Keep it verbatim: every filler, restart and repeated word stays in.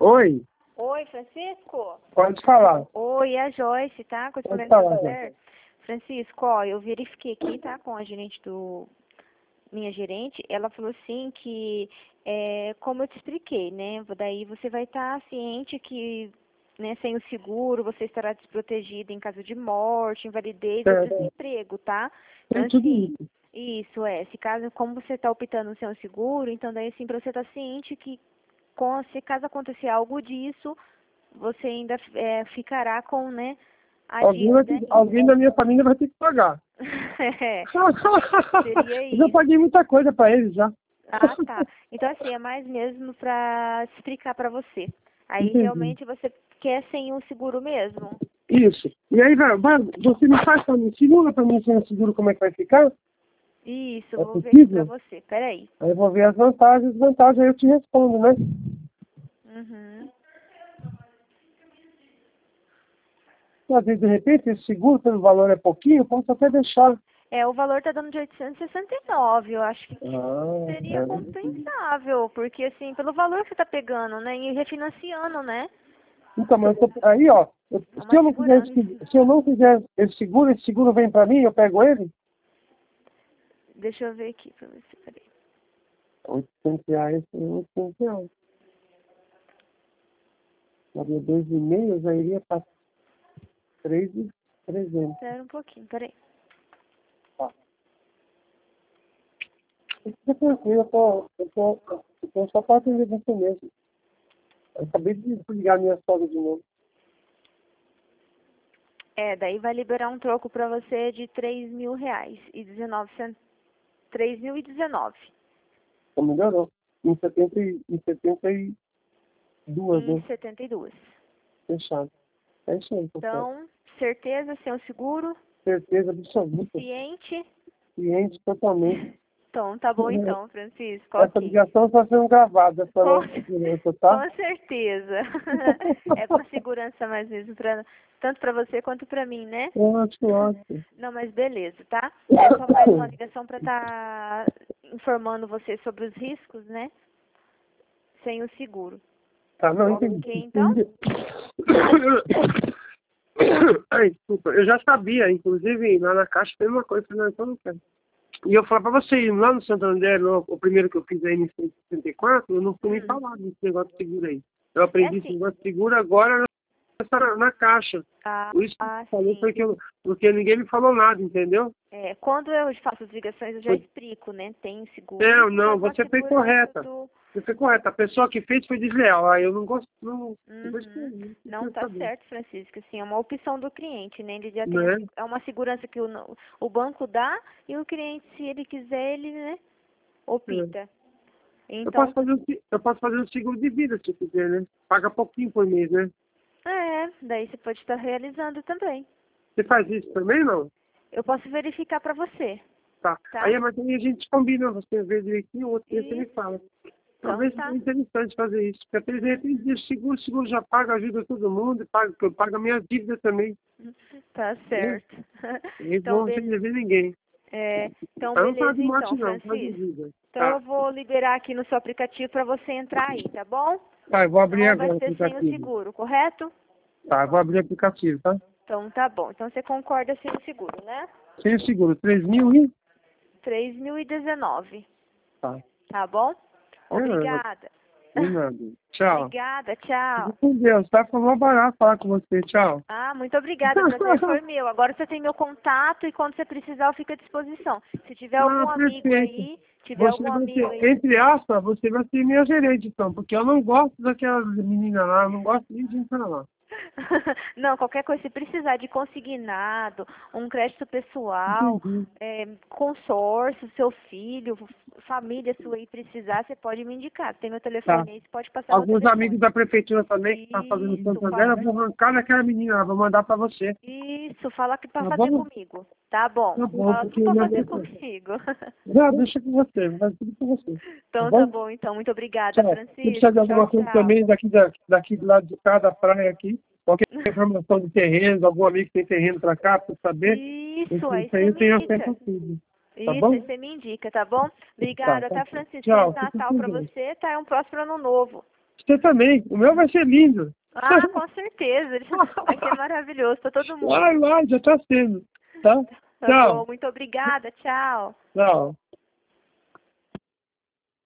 Oi, Oi, Francisco? pode falar. Oi, é a Joyce, tá? Com Pode esse falar, certo. Francisco, ó, eu verifiquei aqui, tá? Com a gerente do... Minha gerente, ela falou assim que, é, como eu te expliquei, né? Daí você vai estar ciente que, né, sem o seguro, você estará desprotegido em caso de morte, invalidez ou Certo. desemprego, tá? Então, Tem tudo assim, isso. isso é. Se caso, como você está optando sem o seguro, então daí, assim, pra você estar ciente que, com, se caso acontecer algo disso, você ainda é, ficará com, né, a Alguém, vai dívida ter- alguém da minha família vai ter que pagar. É, seria Eu já isso. paguei muita coisa pra eles já. Ah, tá. Então, assim, é mais mesmo pra explicar pra você. Aí, Entendi. realmente, você quer sem o seguro mesmo? Isso. E aí, vai, vai, você me faz pra mim, simula pra mim sem o seguro como é que vai ficar? Isso, É vou ver aqui pra possível? você. Peraí. Aí eu vou ver as vantagens, as vantagens, aí eu te respondo, né? Uhum. E às vezes, de repente, esse seguro, pelo valor é pouquinho, eu posso até deixar. É, o valor tá dando de oitocentos e sessenta e nove. Eu acho que Ah, seria é. compensável, porque, assim, pelo valor que você tá pegando, né, e refinanciando, né, Então, mas eu tô- aí, ó, eu- é se uma eu não fizer esse, segurança. segu- se eu não fizer esse seguro, esse seguro vem pra mim, eu pego ele? Deixa eu ver aqui pra você, peraí. oitocentos reais, oitocentos reais. Daria dois e meio, já iria para três mil e trezentos. Espera um pouquinho, peraí. Tá. Fica tranquilo, eu tô, eu tô, eu tô só para atender você mesmo. Eu acabei de ligar minha sogra de novo. É, daí vai liberar um troco pra você de três mil reais e dezenove cent... três mil e dezenove. Então melhorou. Em setenta, e- em setenta e duas, Em né? setenta e dois. Fechado. É isso aí, pessoal. Então, certeza, sem o seguro, Certeza absoluta. ciente. Ciente totalmente. Então, tá bom então, Francisco, Essa ok. ligação está sendo gravada para Com, nossa segurança, tá? com certeza. É com segurança mais mesmo, pra, tanto pra você quanto pra mim, né? Ótimo, ótimo. Não, mas beleza, tá? É só mais uma ligação pra estar informando você sobre os riscos, né? Sem o seguro. Tá, não, Ok, entendi. então? Ai, desculpa, eu já sabia, inclusive lá na caixa tem uma coisa, não, então não quero. E eu falava pra você, lá no Santander, no, o primeiro que eu fiz aí em sessenta e quatro, eu não fui nem Hum. falar desse negócio de seguro aí. Eu É aprendi esse sim. negócio de seguro agora na, na caixa. Ah, Por isso que eu ah, falei sim. foi que eu, porque ninguém me falou nada, entendeu? É, quando eu faço as ligações, eu já Foi- explico, né? Tem seguro Não, e não, tem uma você foi segurança correta. do... Você foi correta. A pessoa que fez foi desleal. Aí eu não gosto, não, não gostei, Uhum. não Não, queria tá saber. certo, Francisco. Assim, é uma opção do cliente, né? Ele já tem a Né? segu- é uma segurança que o, o banco dá e o cliente, se ele quiser, ele, né, É. opta. Eu posso Então, fazer um, se- eu posso fazer um seguro de vida se eu quiser, né? Paga pouquinho por mês, né? é, daí você pode estar realizando também. Você faz isso também, não? Eu posso verificar pra você, Tá. tá? Aí, mas aí a gente combina, você vê direitinho, o outro dia você me Isso. fala. Então Talvez tá. seja interessante fazer isso, porque de repente o seguro, o seguro já paga, ajuda todo mundo, paga, paga a minha dívida também. Tá Né? certo. Eles Então, vão sem beleza. dever ninguém. É, então, Eu não falo beleza de morte então, não, falo de Francisco. vida. Então Tá. eu vou liberar aqui no seu aplicativo para você entrar aí, tá bom? Tá, eu vou abrir Então vai agora o ser sem o aplicativo. seguro, correto? Tá, eu vou abrir o aplicativo, tá? Então tá bom. Então você concorda sem o seguro, né? Sem o seguro, três mil e... três mil e dezenove, Tá. tá bom? É nada, Obrigada. de nada. Tchau. Obrigada, tchau. Fique com Deus, tá? Foi mó barato falar com você. Tchau. Ah, muito obrigada, o prazer foi meu. Agora você tem meu contato e quando você precisar eu fico à disposição. Se tiver Ah, algum amigo perfeito. aí, tiver Você algum vai amigo ser, aí. entre aspas, você vai ser minha gerente, então, porque eu não gosto daquelas meninas lá, eu não gosto nem de entrar lá. Não, qualquer coisa, se precisar de consignado, um crédito pessoal, Entendi. é, consórcio, seu filho, família sua aí precisar, você pode me indicar. Tem meu Tá. telefone aí, você pode passar meu Alguns amigos telefone. da prefeitura também que estão fazendo Isso, Santander, fala. eu vou arrancar daquela menina lá, vou mandar pra você. Isso, fala que pra Tá fazer bom? comigo. Tá bom. Tá bom, Fala porque tudo pra minha fazer pessoa... comigo. Já, deixa com você, vou fazer tudo com você. Tá Então tá bom? bom, então. Muito obrigada, Tchau. Se precisar de Francisco. Tchau, alguma coisa tchau. também daqui, da, daqui do lado de cada praia aqui, qualquer informação de terrenos, algum amigo que tem terreno pra cá, pra saber, Isso, isso aí aí você eu me tenho acesso indica. a tudo. Tá Isso, bom? aí você me indica, tá bom? Tá, Obrigada, tá. tá, Francisco? Feliz Tchau, fique Natal com pra Deus. você, tá? É um próximo ano novo. Você também. O meu vai ser lindo. Ah, com certeza. Aqui é maravilhoso para todo mundo. Vai lá, já tá sendo. Tá? Tá Tchau. bom, muito obrigada. Tchau. Tchau.